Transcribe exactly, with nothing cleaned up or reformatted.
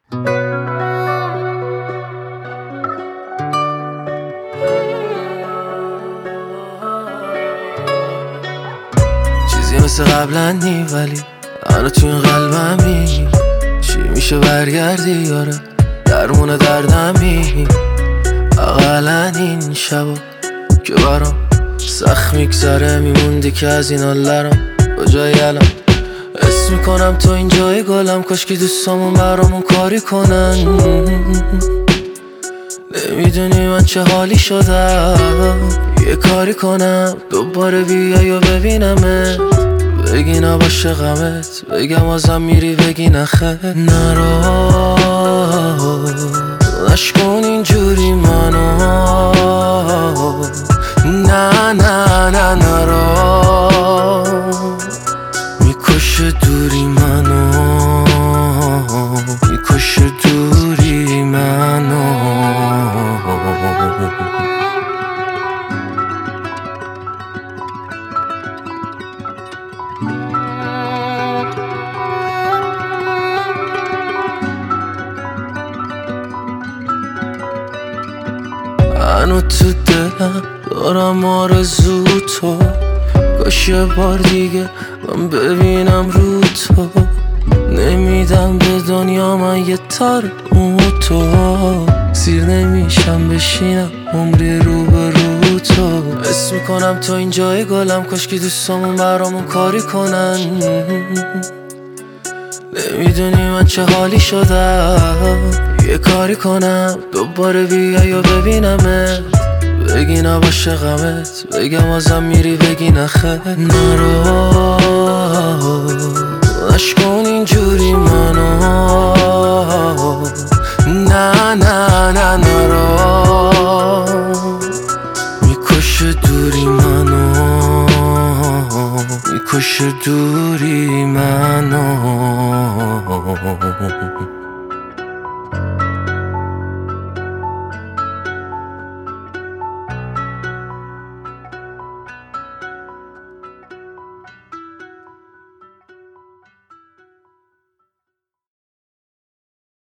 چیزی مثل قبلا نی ولی الان تو این قلبمی. چی میشه برگردی یاره درمون دردمی. اقلن این شبا که برام سخت میگذره میموندی که از این حالرم کجایی الان. حس میکنم تو اینجای گلم کاش که دوستامون برامون کاری کنن. نمیدونی من چه حالی شدم یه کاری کنم دوباره بیای و ببینمت. بگی نباشه غمت بگم ازم میری بگی نخه. نرو نشکن اینجوری منو. نه نه نه نرو میکشه دوری منو. میکشه دوری منو. منو تو دلم دارم آرزو تو. کاش یه بار دیگه من ببینم رو تو. نمیدم به دنیا من یه تار مو تو. سیر نمیشم بشینم عمری رو به رو تو. حس میکنم تو اینجای گلم کاش که دوستامون برامون کاری کنن. نمیدونی من چه حالی شدم یه کاری کنم دوباره بیای و ببینمت. بگی نباشه غمت بگم ازم میری بگی نخه. نرو نشکن اینجوری منو. نه نه نه نرو میکشه دوری منو. میکشه دوری منو.